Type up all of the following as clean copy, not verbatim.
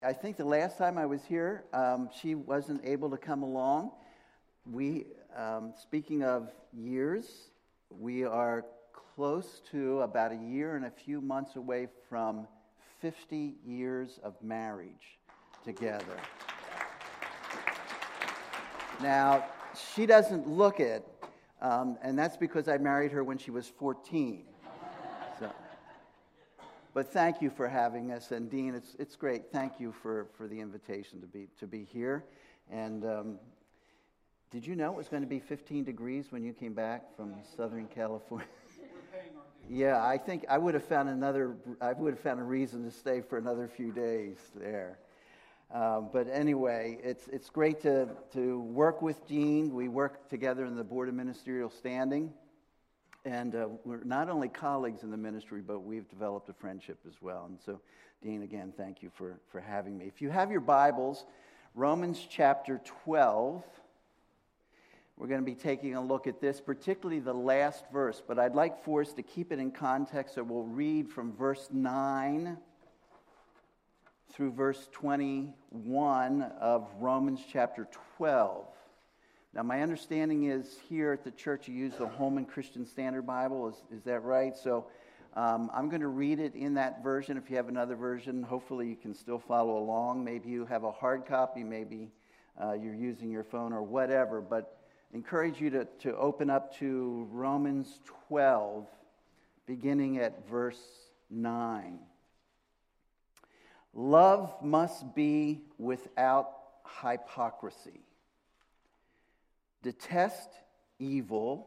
I think the last time I was here, she wasn't able to come along. Speaking of years, we are close to about a year and a few months away from 50 years of marriage together. Now, she doesn't look it, and that's because I married her when she was 14. But thank you for having us, and Dean, it's great. Thank you for the invitation to be here. And did you know it was going to be 15 degrees when you came back from Southern California? Yeah, I think I would have found a reason to stay for another few days there. But anyway, it's great to work with Dean. We work together in the Board of Ministerial Standing. And we're not only colleagues in the ministry, but we've developed a friendship as well. And so, Dean, again, thank you for having me. If you have your Bibles, Romans chapter 12, we're going to be taking a look at this, particularly the last verse. But I'd like for us to keep it in context, so we'll read from verse 9 through verse 21 of Romans chapter 12. Now, my understanding is here at the church you use the Holman Christian Standard Bible. Is that right? So I'm going to read it in that version. If you have another version, hopefully you can still follow along. Maybe you have a hard copy. Maybe you're using your phone or whatever. But I encourage you to open up to Romans 12, beginning at verse 9. Love must be without hypocrisy. Detest evil,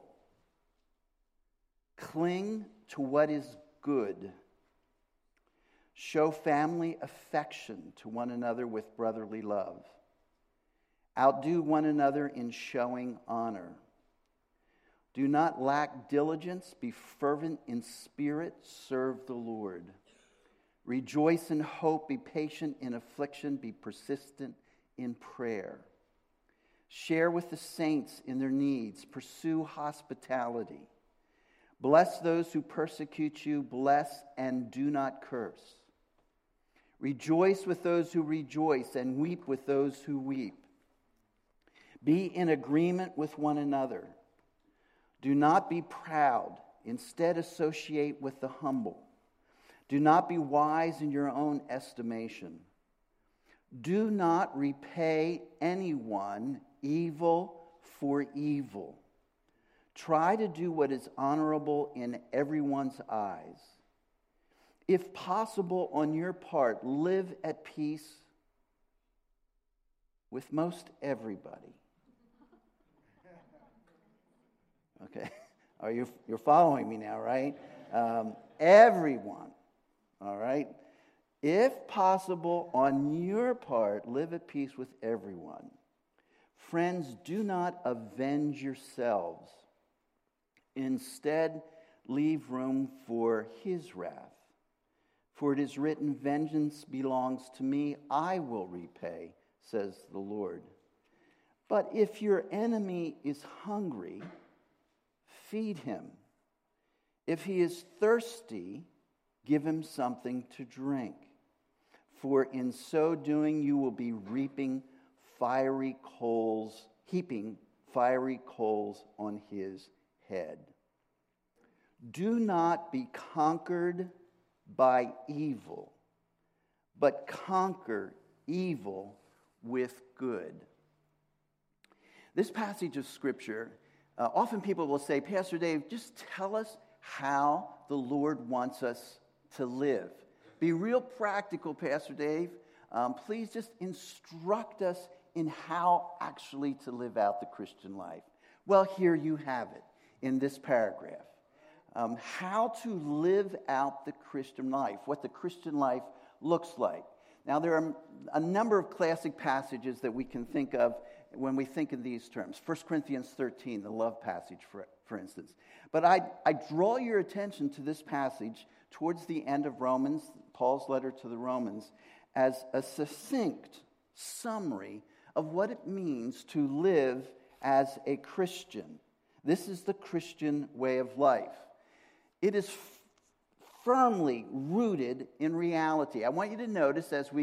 cling to what is good, show family affection to one another with brotherly love, outdo one another in showing honor. Do not lack diligence, be fervent in spirit, serve the Lord. Rejoice in hope, be patient in affliction, be persistent in prayer. Share with the saints in their needs. Pursue hospitality. Bless those who persecute you. Bless and do not curse. Rejoice with those who rejoice and weep with those who weep. Be in agreement with one another. Do not be proud. Instead, associate with the humble. Do not be wise in your own estimation. Do not repay anyone evil for evil. Try to do what is honorable in everyone's eyes. If possible, on your part, live at peace with most everybody. Okay, you're following me now, right? Everyone, all right? If possible, on your part, live at peace with everyone. Friends, do not avenge yourselves. Instead, leave room for his wrath. For it is written, vengeance belongs to me, I will repay, says the Lord. But if your enemy is hungry, feed him. If he is thirsty, give him something to drink. For in so doing you will be heaping fiery coals on his head. Do not be conquered by evil, but conquer evil with good. This passage of Scripture, often people will say, Pastor Dave, just tell us how the Lord wants us to live. Be real practical, Pastor Dave. Please just instruct us in how actually to live out the Christian life. Well, here you have it in this paragraph. How to live out the Christian life, what the Christian life looks like. Now, there are a number of classic passages that we can think of when we think in these terms. 1 Corinthians 13, the love passage, for instance. But I draw your attention to this passage towards the end of Romans, Paul's letter to the Romans, as a succinct summary of what it means to live as a Christian. This is the Christian way of life. It is firmly rooted in reality. I want you to notice as we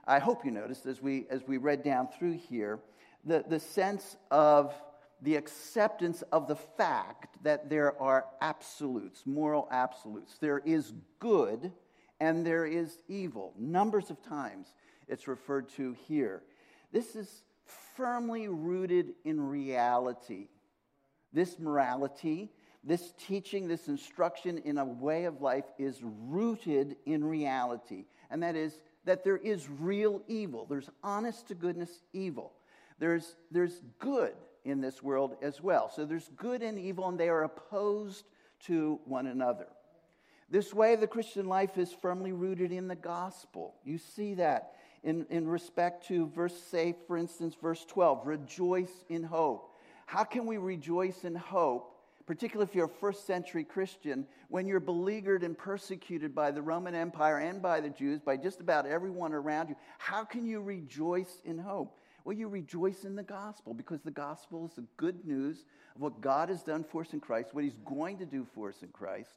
I hope you noticed as we read down through here, the sense of the acceptance of the fact that there are absolutes, moral absolutes. There is good and there is evil. Numbers of times it's referred to here. This is firmly rooted in reality. This morality, this teaching, this instruction in a way of life is rooted in reality. And that is that there is real evil. There's honest to goodness evil. There's good in this world as well. So there's good and evil, and they are opposed to one another. This way of the Christian life is firmly rooted in the gospel. You see that in respect to for instance, verse 12, rejoice in hope. How can we rejoice in hope, particularly if you're a first century Christian, when you're beleaguered and persecuted by the Roman Empire and by the Jews, by just about everyone around you? How can you rejoice in hope? Well, you rejoice in the gospel, because the gospel is the good news of what God has done for us in Christ, what he's going to do for us in Christ,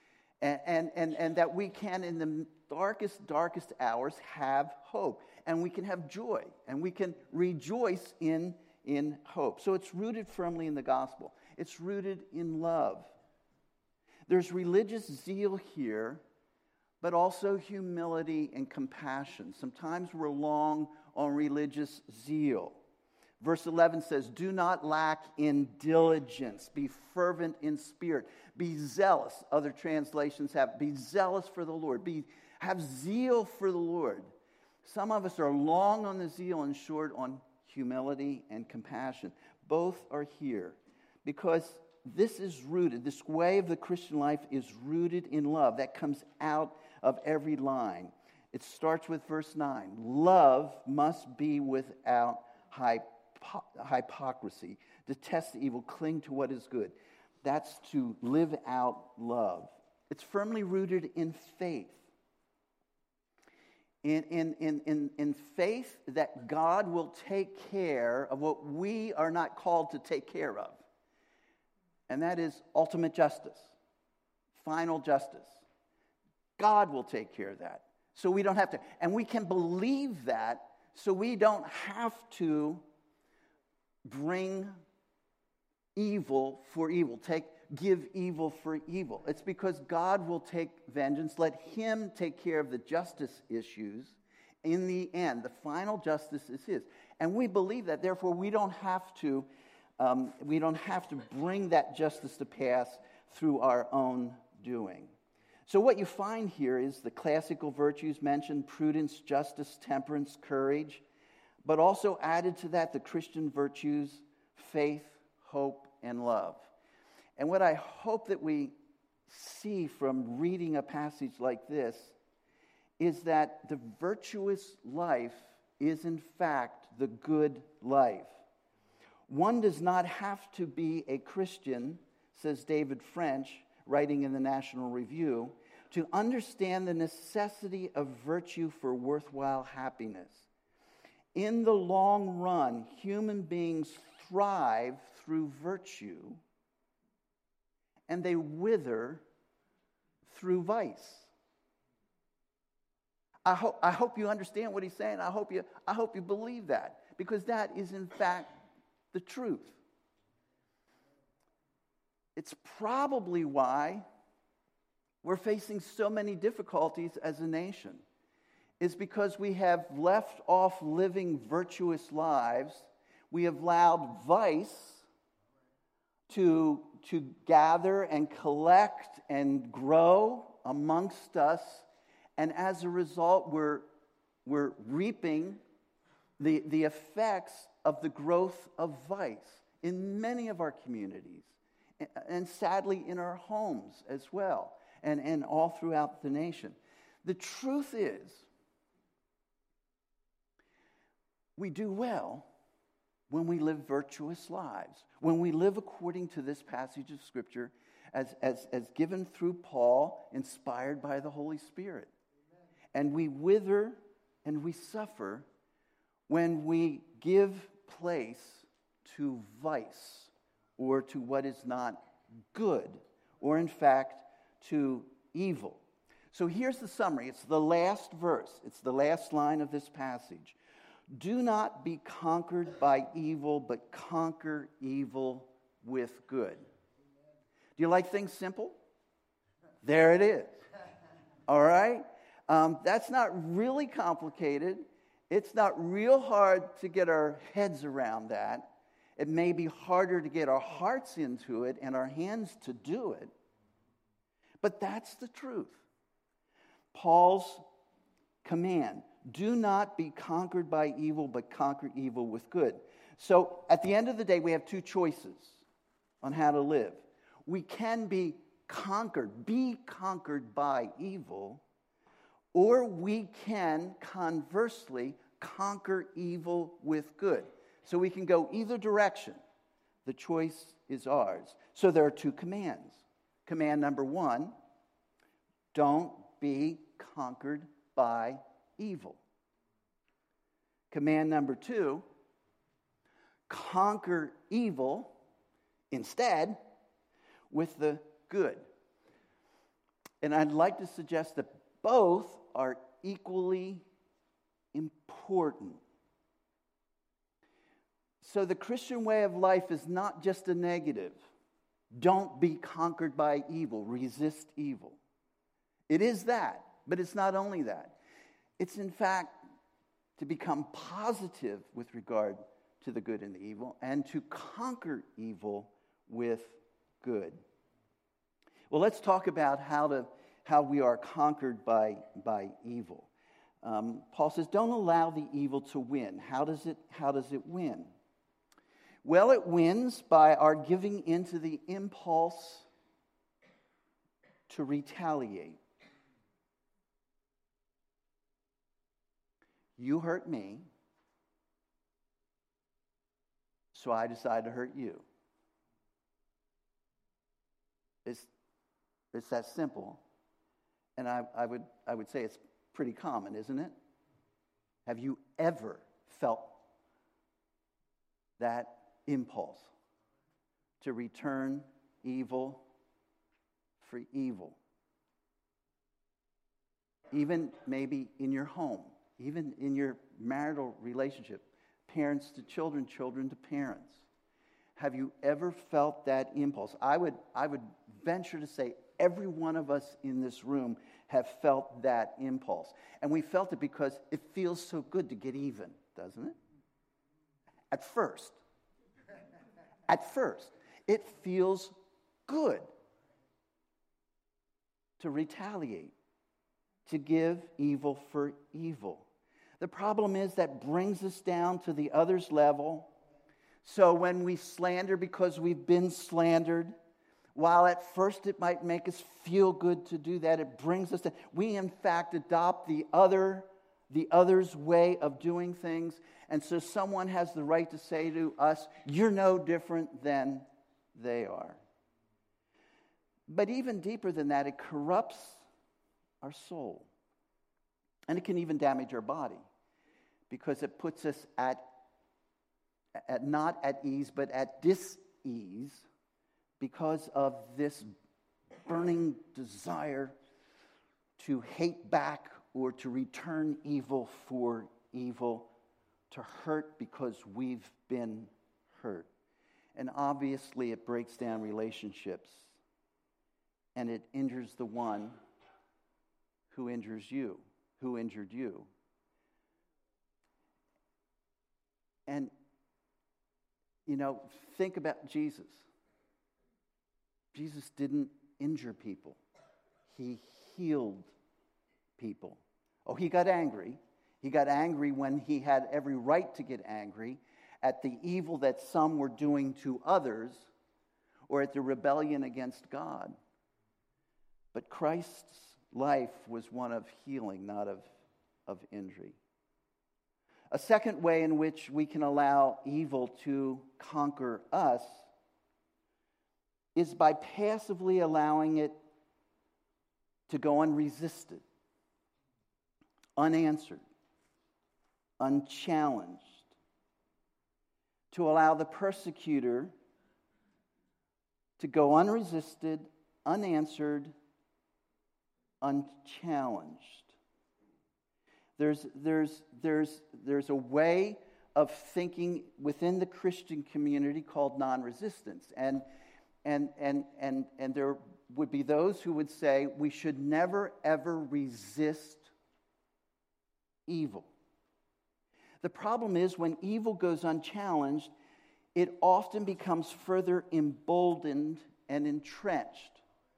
and that we can, in the darkest hours, have hope, and we can have joy, and we can rejoice in hope. So it's rooted firmly in the gospel. It's rooted in love. There's religious zeal here, but also humility and compassion. Sometimes we're long on religious zeal. Verse 11 says, do not lack in diligence. Be fervent in spirit. Be zealous. Other translations have, be zealous for the Lord. Have zeal for the Lord. Some of us are long on the zeal and short on humility and compassion. Both are here because this is rooted, this way of the Christian life is rooted in love. That comes out of every line. It starts with verse 9. Love must be without hypocrisy. Detest the evil, cling to what is good. That's to live out love. It's firmly rooted in faith. In faith that God will take care of what we are not called to take care of. And that is ultimate justice, final justice. God will take care of that. So we don't have to. And we can believe that so we don't have to bring evil for evil. Give evil for evil. It's because God will take vengeance. Let him take care of the justice issues. In the end, the final justice is his. And we believe that. Therefore, we don't have to bring that justice to pass through our own doing. So what you find here is the classical virtues mentioned: prudence, justice, temperance, courage. But also added to that, the Christian virtues: faith, hope, and love. And what I hope that we see from reading a passage like this is that the virtuous life is in fact the good life. One does not have to be a Christian, says David French, writing in the National Review, to understand the necessity of virtue for worthwhile happiness. In the long run, human beings thrive through virtue, and they wither through vice. I hope you understand what he's saying. I hope you believe that, because that is in fact the truth. It's probably why we're facing so many difficulties as a nation. Is because we have left off living virtuous lives. We have allowed vice to gather and collect and grow amongst us, and as a result, we're reaping the effects of the growth of vice in many of our communities, and sadly in our homes as well, and all throughout the nation. The truth is, we do well when we live virtuous lives, when we live according to this passage of Scripture as given through Paul, inspired by the Holy Spirit. And we wither and we suffer when we give place to vice or to what is not good, or in fact to evil. So here's the summary. It's the last verse. It's the last line of this passage. Do not be conquered by evil, but conquer evil with good. Do you like things simple? There it is. All right? That's not really complicated. It's not real hard to get our heads around that. It may be harder to get our hearts into it and our hands to do it. But that's the truth. Paul's command, do not be conquered by evil, but conquer evil with good. So at the end of the day, we have two choices on how to live. We can be conquered by evil, or we can conversely conquer evil with good. So we can go either direction. The choice is ours. So there are two commands. Command number one, don't be conquered by evil. Command number two, conquer evil instead with the good. And I'd like to suggest that both are equally important. So the Christian way of life is not just a negative. Don't be conquered by evil. Resist evil. It is that, but it's not only that. It's in fact to become positive with regard to the good and the evil, and to conquer evil with good. Well, let's talk about how we are conquered by evil. Paul says, don't allow the evil to win. How does it win? Well, it wins by our giving into the impulse to retaliate. You hurt me, so I decide to hurt you. It's that simple. And I would say it's pretty common, isn't it? Have you ever felt that impulse to return evil for evil? Even maybe in your home, even in your marital relationship, parents to children, children to parents. Have you ever felt that impulse? I would venture to say every one of us in this room have felt that impulse. And we felt it because it feels so good to get even, doesn't it? At first, it feels good to retaliate, to give evil for evil. The problem is that brings us down to the other's level. So when we slander because we've been slandered, while at first it might make us feel good to do that, it brings us to, we in fact adopt the other's way of doing things. And so someone has the right to say to us, you're no different than they are. But even deeper than that, it corrupts our soul. And it can even damage our body, because it puts us at not at ease, but at dis-ease, because of this burning desire to hate back or to return evil for evil, to hurt because we've been hurt. And obviously it breaks down relationships, and it injures the one who injured you. And, think about Jesus. Jesus didn't injure people. He healed people. Oh, he got angry. He got angry when he had every right to get angry at the evil that some were doing to others, or at the rebellion against God. But Christ's life was one of healing, not of injury. A second way in which we can allow evil to conquer us is by passively allowing it to go unresisted, unanswered, unchallenged. To allow the persecutor to go unresisted, unanswered, unchallenged. There's a way of thinking within the Christian community called non-resistance. And there would be those who would say we should never, ever resist evil. The problem is when evil goes unchallenged, it often becomes further emboldened and entrenched.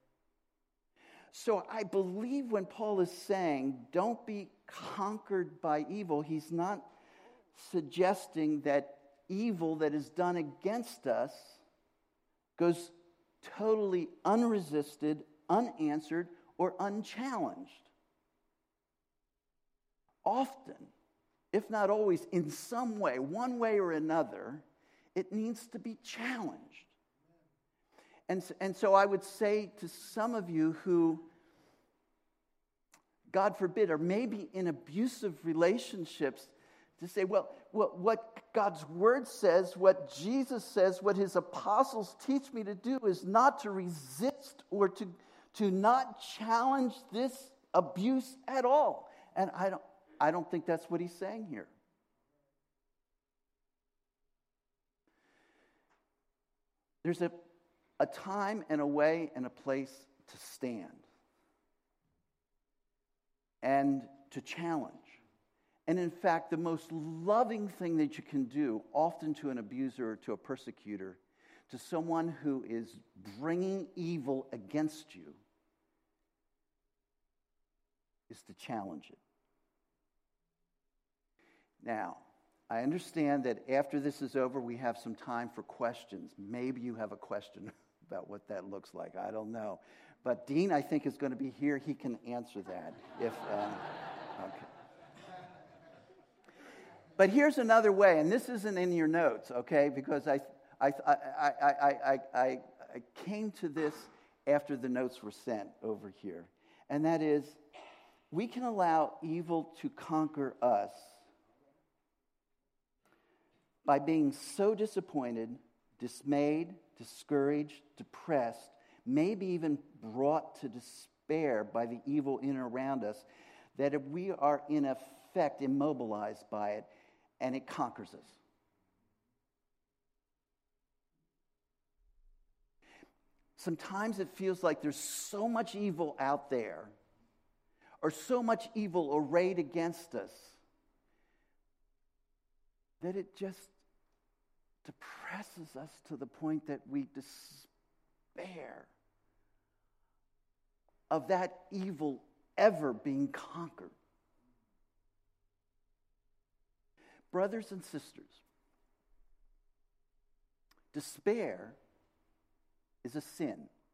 So I believe when Paul is saying, don't be conquered by evil, he's not suggesting that evil that is done against us goes totally unresisted, unanswered, or unchallenged. Often, if not always, in some way, one way or another, it needs to be challenged. And so I would say to some of you who, God forbid, are maybe in abusive relationships, to say, well, what God's Word says, what Jesus says, what His apostles teach me to do is not to resist or to not challenge this abuse at all. And I don't think that's what he's saying here. There's a time and a way and a place to stand and to challenge. And in fact, the most loving thing that you can do, often to an abuser or to a persecutor, to someone who is bringing evil against you, is to challenge it. Now, I understand that after this is over, we have some time for questions. Maybe you have a question about what that looks like. I don't know. But Dean, I think, is going to be here. He can answer that. Okay. But here's another way, and this isn't in your notes, okay? Because I came to this after the notes were sent over here. And that is, we can allow evil to conquer us by being so disappointed, dismayed, discouraged, depressed, maybe even brought to despair by the evil in and around us, that if we are in effect immobilized by it, and it conquers us. Sometimes it feels like there's so much evil out there, or so much evil arrayed against us, that it just depresses us to the point that we despair of that evil ever being conquered. Brothers and sisters, despair is a sin.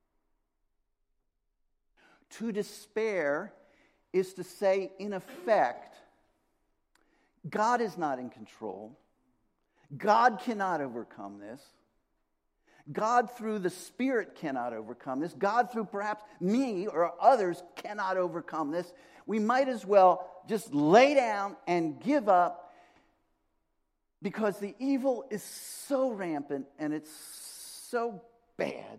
To despair is to say, in effect, God is not in control. God cannot overcome this. God through the Spirit cannot overcome this. God through perhaps me or others cannot overcome this. We might as well just lay down and give up, because the evil is so rampant and it's so bad,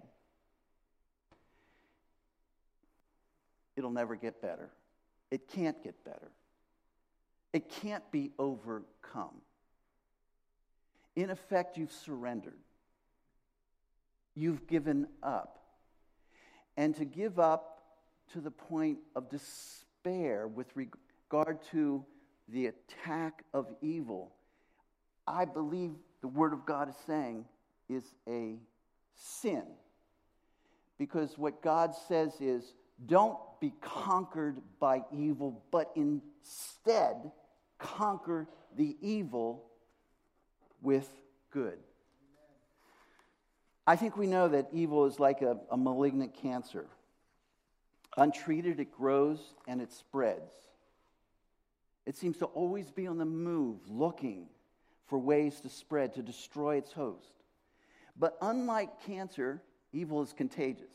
it'll never get better. It can't get better. It can't be overcome. In effect, you've surrendered. You've given up. And to give up to the point of despair with regard to the attack of evil, I believe the Word of God is saying is a sin. Because what God says is, don't be conquered by evil, but instead conquer the evil with good. I think we know that evil is like a malignant cancer. Untreated, it grows and it spreads. It seems to always be on the move, looking for ways to spread, to destroy its host. But unlike cancer, evil is contagious.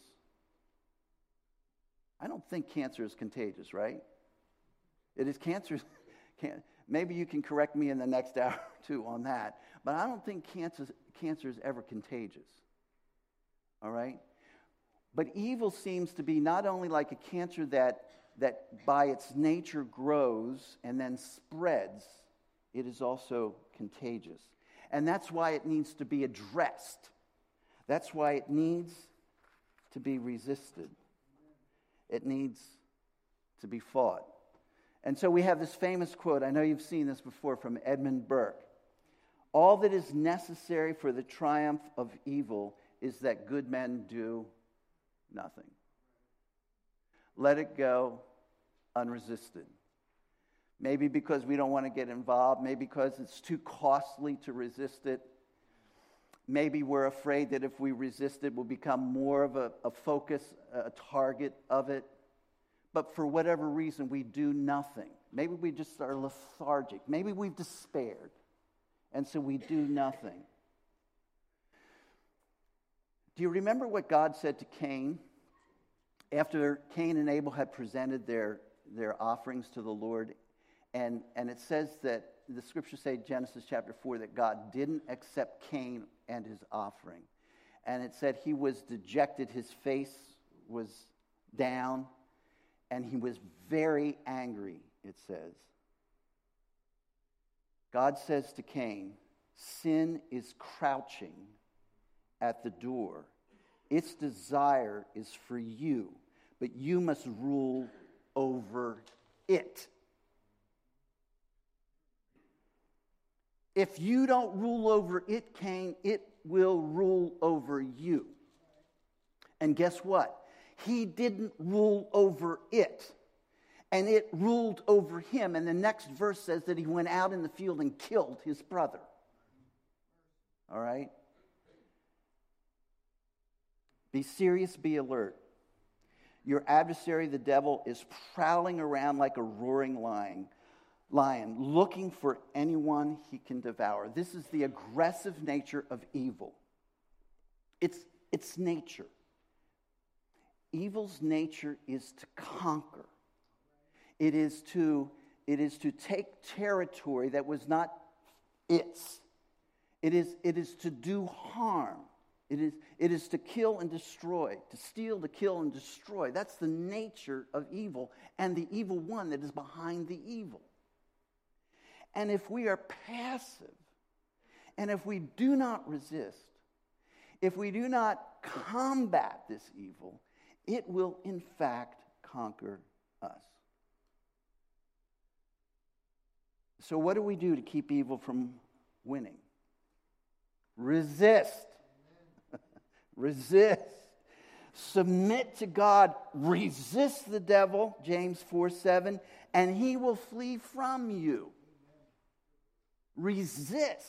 I don't think cancer is contagious, right? It is cancer. Maybe you can correct me in the next hour or two on that. But I don't think cancer is ever contagious. All right? But evil seems to be not only like a cancer that that by its nature grows and then spreads, it is also contagious. And that's why it needs to be addressed. That's why it needs to be resisted. It needs to be fought. And so we have this famous quote, I know you've seen this before, from Edmund Burke. All that is necessary for the triumph of evil is that good men do nothing. Let it go unresisted. Maybe because we don't want to get involved. Maybe because it's too costly to resist it. Maybe we're afraid that if we resist it, we'll become more of a focus, a target of it. But for whatever reason, we do nothing. Maybe we just are lethargic. Maybe we've despaired. And so we do nothing. Do you remember what God said to Cain? After Cain and Abel had presented their offerings to the Lord, and it says that, the scriptures say, Genesis chapter 4, that God didn't accept Cain and his offering. And it said he was dejected, his face was down, and he was very angry, it says. God says to Cain, sin is crouching at the door. Its desire is for you, but you must rule over it. If you don't rule over it, Cain, it will rule over you. And guess what? He didn't rule over it. And it ruled over him. And the next verse says that he went out in the field and killed his brother. All right? Be serious, be alert. Your adversary, the devil, is prowling around like a roaring lion, looking for anyone he can devour. This is the aggressive nature of evil. It's nature. Evil's nature is to conquer. It is to take territory that was not its. It is to do harm. It is to kill and destroy, to steal, to kill and destroy. That's the nature of evil and the evil one that is behind the evil. And if we are passive, and if we do not resist, if we do not combat this evil, it will in fact conquer us. So what do we do to keep evil from winning? Resist. Resist. Submit to God. Resist the devil, James 4:7, and he will flee from you. Resist.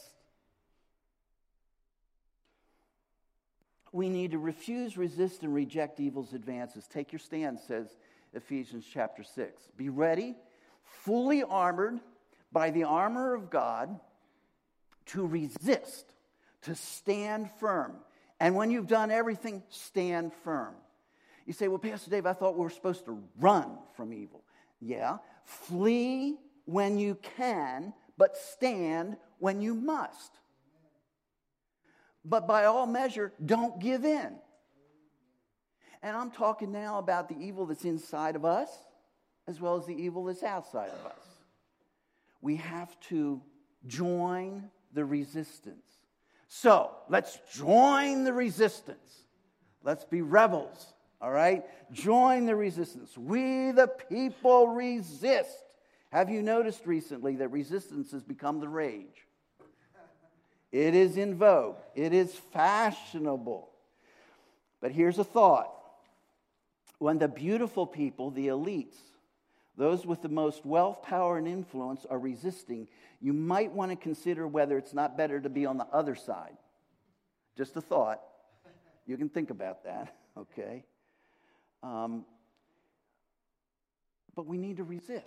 We need to refuse, resist, and reject evil's advances. Take your stand, says Ephesians chapter 6. Be ready, fully armored by the armor of God, to resist, to stand firm. And when you've done everything, stand firm. You say, well, Pastor Dave, I thought we were supposed to run from evil. Yeah, flee when you can, but stand when you must. But by all measure, don't give in. And I'm talking now about the evil that's inside of us, as well as the evil that's outside of us. We have to join the resistance. So, let's join the resistance. Let's be rebels, all right? Join the resistance. We the people resist. Have you noticed recently that resistance has become the rage? It is in vogue. It is fashionable. But here's a thought. When the beautiful people, the elites, those with the most wealth, power, and influence are resisting, you might want to consider whether it's not better to be on the other side. Just a thought. You can think about that, okay? But we need to resist.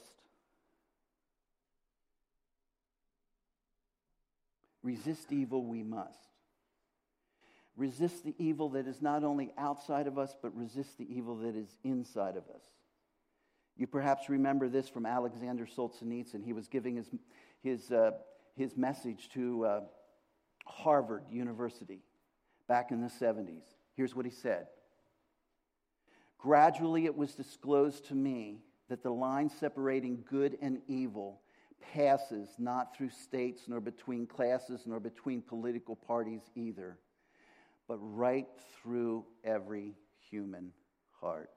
Resist evil we must. Resist the evil that is not only outside of us, but resist the evil that is inside of us. You perhaps remember this from Alexander Solzhenitsyn. He was giving his message to Harvard University back in the 70s. Here's what he said. Gradually it was disclosed to me that the line separating good and evil passes not through states, nor between classes, nor between political parties either, but right through every human heart.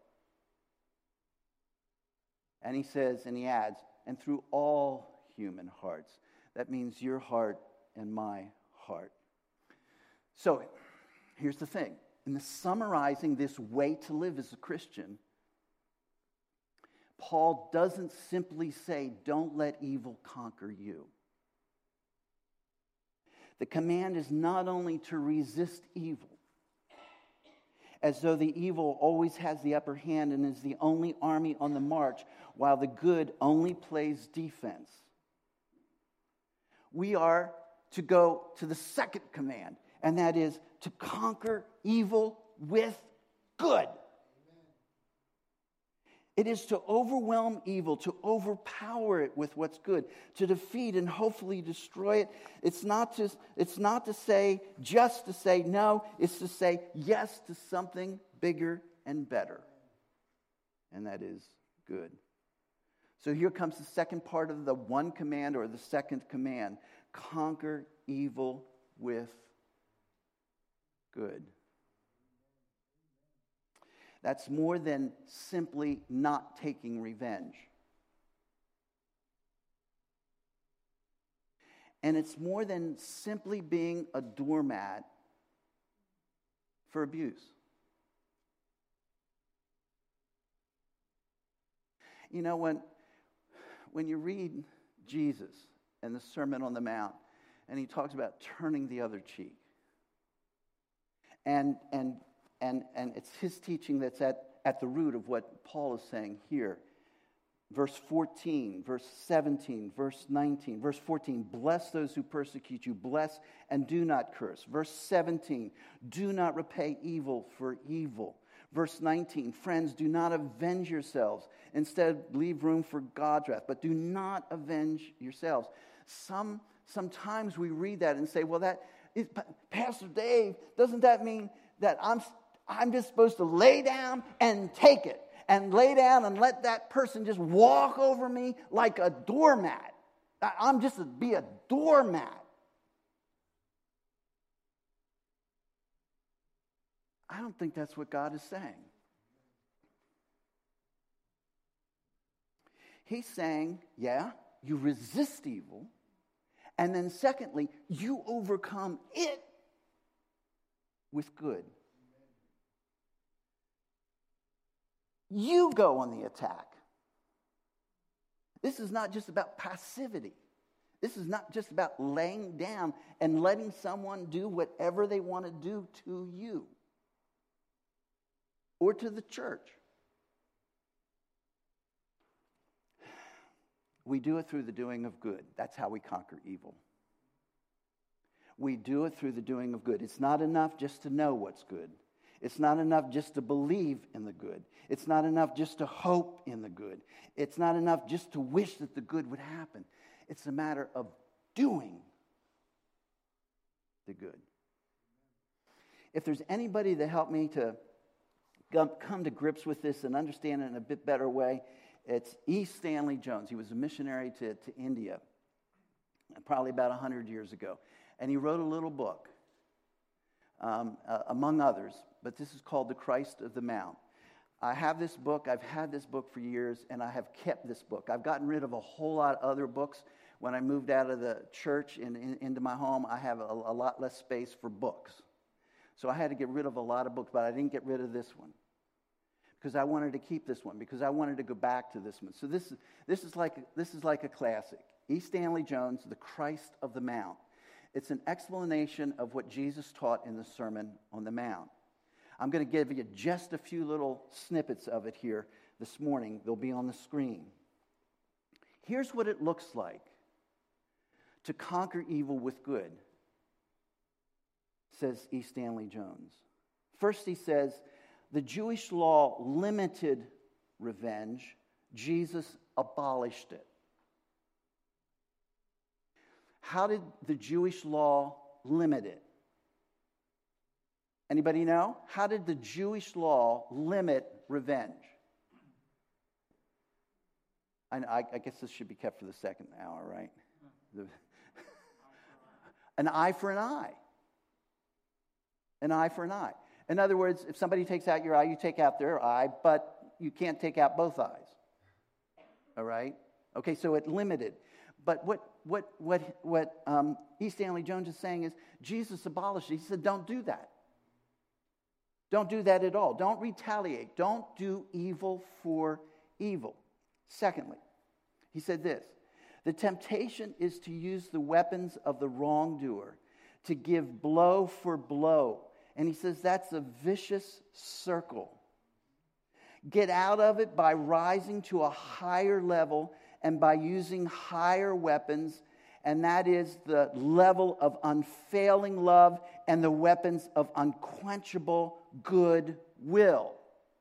And he says, and he adds, and through all human hearts. That means your heart and my heart. So, here's the thing. In the summarizing this way to live as a Christian, Paul doesn't simply say, don't let evil conquer you. The command is not only to resist evil, as though the evil always has the upper hand and is the only army on the march, while the good only plays defense. We are to go to the second command, and that is to conquer evil with good. It is to overwhelm evil, to overpower it with what's good, to defeat and hopefully destroy it. It's not to say just to say no, it's to say yes to something bigger and better. And that is good. So here comes the second part of the one command, or the second command. Conquer evil with good. That's more than simply not taking revenge. And it's more than simply being a doormat for abuse. You know, when you read Jesus and the Sermon on the Mount, and he talks about turning the other cheek, and it's his teaching that's at the root of what Paul is saying here. Verse 14, verse 17, verse 19, verse 14, bless those who persecute you, bless and do not curse. Verse 17, do not repay evil for evil. Verse 19, friends, do not avenge yourselves. Instead, leave room for God's wrath, but do not avenge yourselves. Sometimes we read that and say, well, that is, Pastor Dave, doesn't that mean that I'm just supposed to lay down and take it, and lay down and let that person just walk over me like a doormat? I'm just to be a doormat. I don't think that's what God is saying. He's saying, yeah, you resist evil, and then secondly, you overcome it with good. You go on the attack. This is not just about passivity. This is not just about laying down and letting someone do whatever they want to do to you or to the church. We do it through the doing of good. That's how we conquer evil. We do it through the doing of good. It's not enough just to know what's good. It's not enough just to believe in the good. It's not enough just to hope in the good. It's not enough just to wish that the good would happen. It's a matter of doing the good. If there's anybody to help me to come to grips with this and understand it in a bit better way, it's E. Stanley Jones. He was a missionary to India probably about 100 years ago. And he wrote a little book, among others, but this is called The Christ of the Mount. I have this book. I've had this book for years, and I have kept this book. I've gotten rid of a whole lot of other books. When I moved out of the church into my home, I have a lot less space for books. So I had to get rid of a lot of books, but I didn't get rid of this one because I wanted to keep this one, because I wanted to go back to this one. So this is like a classic. E. Stanley Jones, The Christ of the Mount. It's an explanation of what Jesus taught in the Sermon on the Mount. I'm going to give you just a few little snippets of it here this morning. They'll be on the screen. Here's what it looks like to conquer evil with good, says E. Stanley Jones. First, he says, the Jewish law limited revenge. Jesus abolished it. How did the Jewish law limit it? Anybody know? How did the Jewish law limit revenge? I guess this should be kept for the second hour, right? An eye for an eye. An eye for an eye. In other words, if somebody takes out your eye, you take out their eye, but you can't take out both eyes. All right? Okay, so it limited. But what E. Stanley Jones is saying is Jesus abolished it. He said, don't do that. Don't do that at all. Don't retaliate. Don't do evil for evil. Secondly, he said this: the temptation is to use the weapons of the wrongdoer, to give blow for blow. And he says that's a vicious circle. Get out of it by rising to a higher level and by using higher weapons, and that is the level of unfailing love and the weapons of unquenchable good will.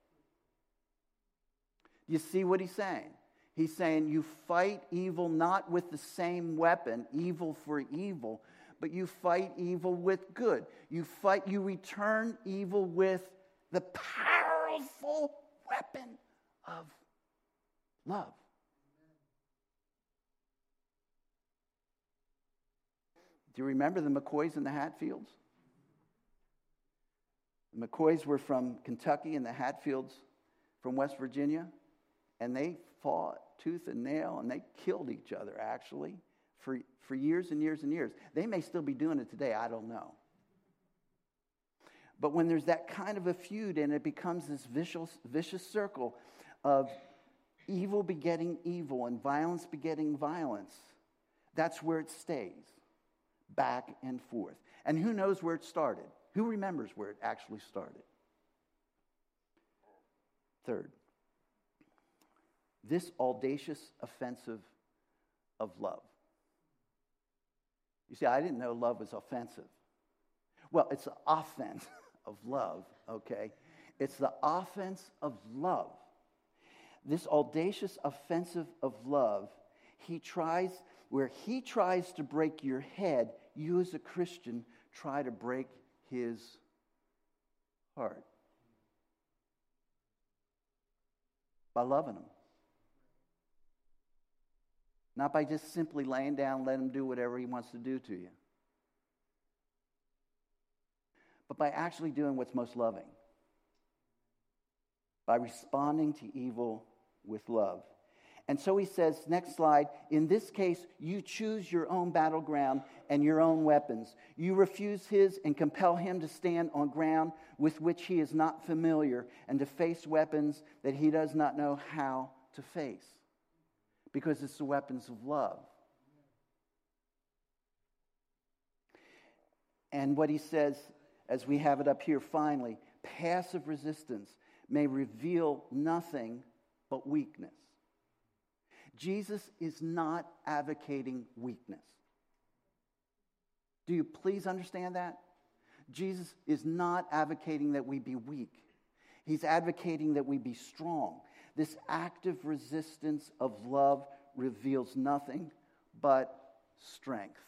You see what he's saying? He's saying you fight evil not with the same weapon, evil for evil, but you fight evil with good. You return evil with the powerful weapon of love. Do you remember the McCoys and the Hatfields? The McCoys were from Kentucky and the Hatfields from West Virginia, and they fought tooth and nail, and they killed each other, actually, for years and years and years. They may still be doing it today, I don't know. But when there's that kind of a feud and it becomes this vicious circle of evil begetting evil and violence begetting violence, that's where it stays, back and forth. And who knows where it started? Who remembers where it actually started? Third, this audacious offensive of love. You see, I didn't know love was offensive. Well, it's the offense of love, okay? It's the offense of love. This audacious offensive of love, where he tries to break your head, you as a Christian try to break his heart. By loving him. Not by just simply laying down, let him do whatever he wants to do to you. But by actually doing what's most loving. By responding to evil with love. And so he says, next slide, in this case, you choose your own battleground and your own weapons. You refuse his and compel him to stand on ground with which he is not familiar and to face weapons that he does not know how to face. Because it's the weapons of love. And what he says, as we have it up here finally, passive resistance may reveal nothing but weakness. Jesus is not advocating weakness. Do you please understand that? Jesus is not advocating that we be weak. He's advocating that we be strong. This active resistance of love reveals nothing but strength.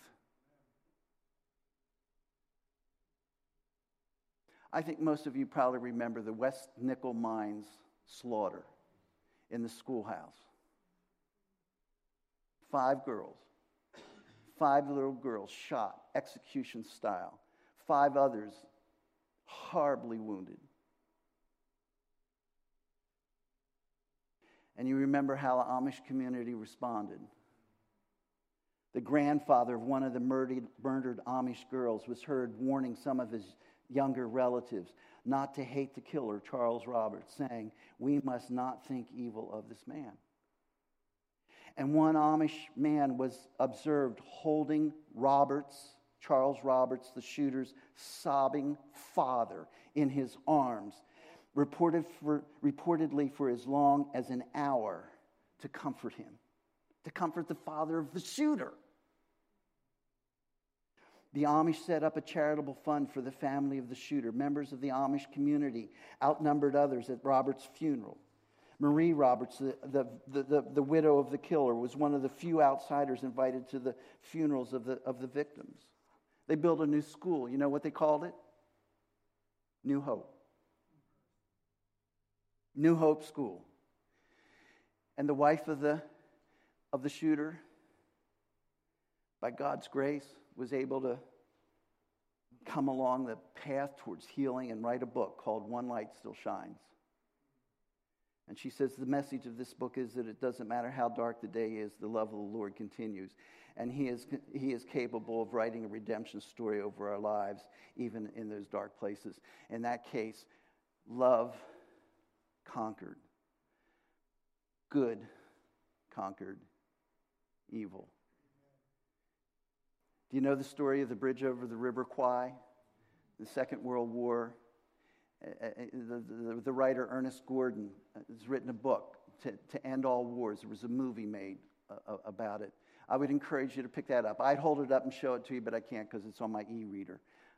I think most of you probably remember the West Nickel Mines slaughter in the schoolhouse. 5 little girls shot execution style. 5 others horribly wounded. And you remember how the Amish community responded. The grandfather of one of the murdered Amish girls was heard warning some of his younger relatives not to hate the killer, Charles Roberts, saying, "We must not think evil of this man." And one Amish man was observed holding Charles Roberts, the shooter's sobbing father, in his arms, reportedly for as long as an hour, to comfort him, to comfort the father of the shooter. The Amish set up a charitable fund for the family of the shooter. Members of the Amish community outnumbered others at Roberts' funeral. Marie Roberts, the widow of the killer, was one of the few outsiders invited to the funerals of the victims. They built a new school. You know what they called it? New Hope. New Hope School. And the wife of the of the shooter, by God's grace, was able to come along the path towards healing and write a book called One Light Still Shines. And she says the message of this book is that it doesn't matter how dark the day is, the love of the Lord continues. And he is capable of writing a redemption story over our lives, even in those dark places. In that case, love conquered. Good conquered evil. Do you know the story of the bridge over the River Kwai? The Second World War. The writer Ernest Gordon has written a book to end all wars. There was a movie made about it. I would encourage you to pick that up. I'd hold it up and show it to you, but I can't because it's on my e-reader.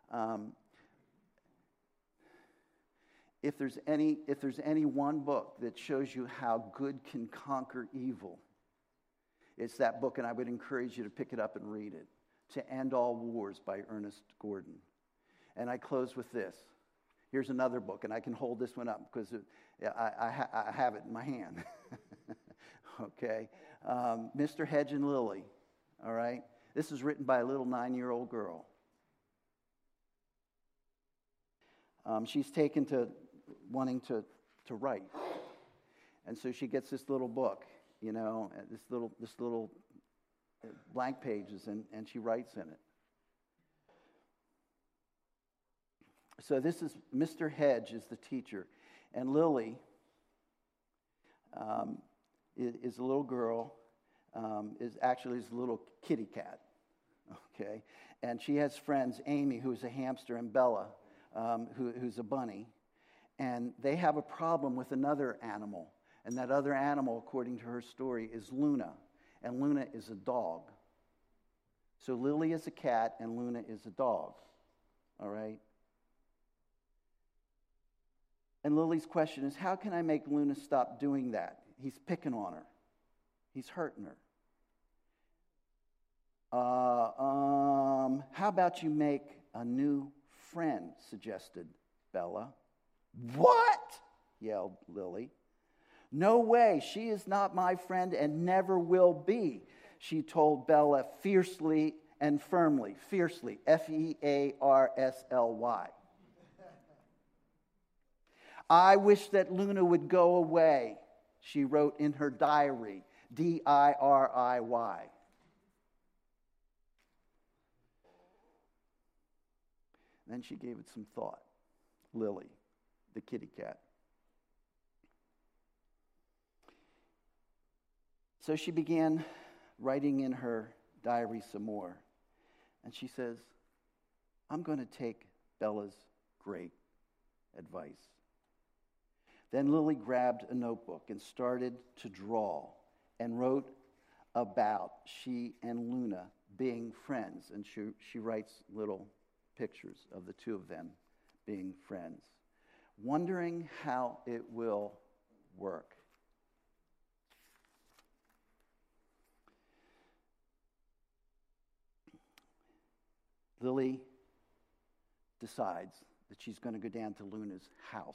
If there's any one book that shows you how good can conquer evil, it's that book, and I would encourage you to pick it up and read it. To End All Wars by Ernest Gordon. And I close with this. Here's another book, and I can hold this one up because I have it in my hand. Okay. Mr. Hedge and Lily. All right. This is written by a little 9-year-old girl. She's taken to wanting to write. And so she gets this little book, this little blank pages, and she writes in it. So this is Mr. Hedge is the teacher, and Lily is a little girl, is a little kitty cat, okay? And she has friends, Amy, who's a hamster, and Bella, who's a bunny, and they have a problem with another animal, and that other animal, according to her story, is Luna. And Luna is a dog. So Lily is a cat and Luna is a dog. All right? And Lily's question is, how can I make Luna stop doing that? He's picking on her. He's hurting her. How about you make a new friend, suggested Bella. What? Yelled Lily. No way, she is not my friend and never will be, she told Bella fiercely and firmly. Fiercely, Fearsly. I wish that Luna would go away, she wrote in her diary, Diriy. Then she gave it some thought. Lily, the kitty cat. So she began writing in her diary some more. And she says, I'm going to take Bella's great advice. Then Lily grabbed a notebook and started to draw and wrote about she and Luna being friends. And she writes little pictures of the two of them being friends, wondering how it will work. Lily decides that she's going to go down to Luna's house.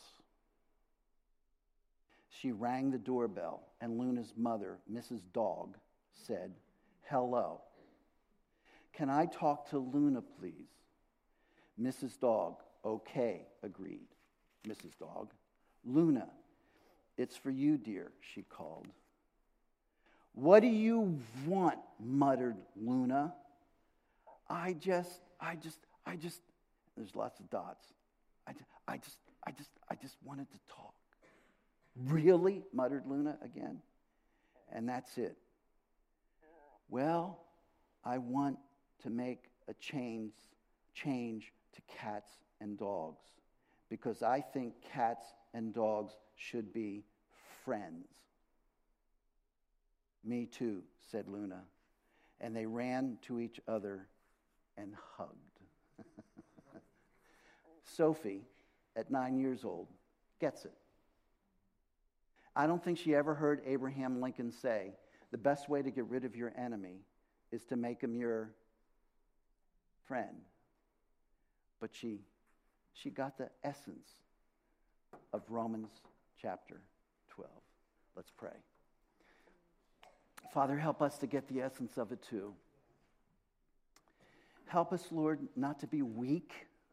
She rang the doorbell, and Luna's mother, Mrs. Dog, said, "Hello. Can I talk to Luna, please?" Mrs. Dog, "Okay," agreed Mrs. Dog. "Luna, it's for you, dear," she called. "What do you want?" muttered Luna. I just, there's lots of dots. I just wanted to talk. Really? Muttered Luna again. And that's it. Well, I want to make a change to cats and dogs because I think cats and dogs should be friends. Me too, said Luna. And they ran to each other and hugged. Sophie, at 9 years old, gets it. I don't think she ever heard Abraham Lincoln say, the best way to get rid of your enemy is to make him your friend. But she got the essence of Romans chapter 12. Let's pray. Father, help us to get the essence of it too. Help us, Lord, not to be weak.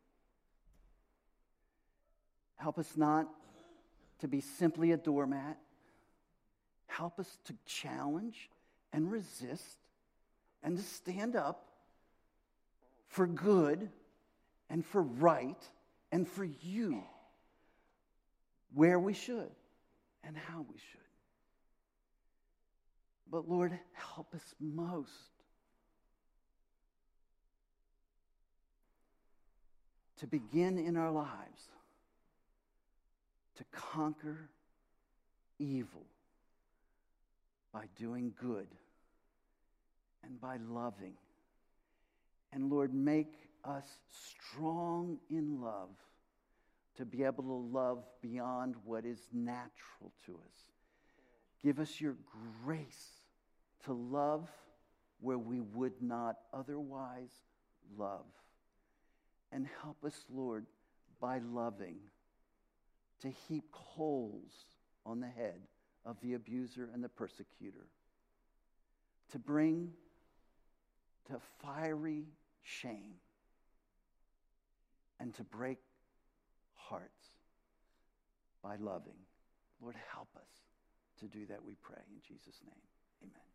Help us not to be simply a doormat. Help us to challenge and resist and to stand up for good and for right and for you where we should and how we should. But Lord, help us most to begin in our lives to conquer evil by doing good and by loving. And Lord, make us strong in love to be able to love beyond what is natural to us. Give us your grace to love where we would not otherwise love. And help us, Lord, by loving, to heap coals on the head of the abuser and the persecutor, to bring to fiery shame, and to break hearts by loving. Lord, help us to do that, we pray. In Jesus' name, amen.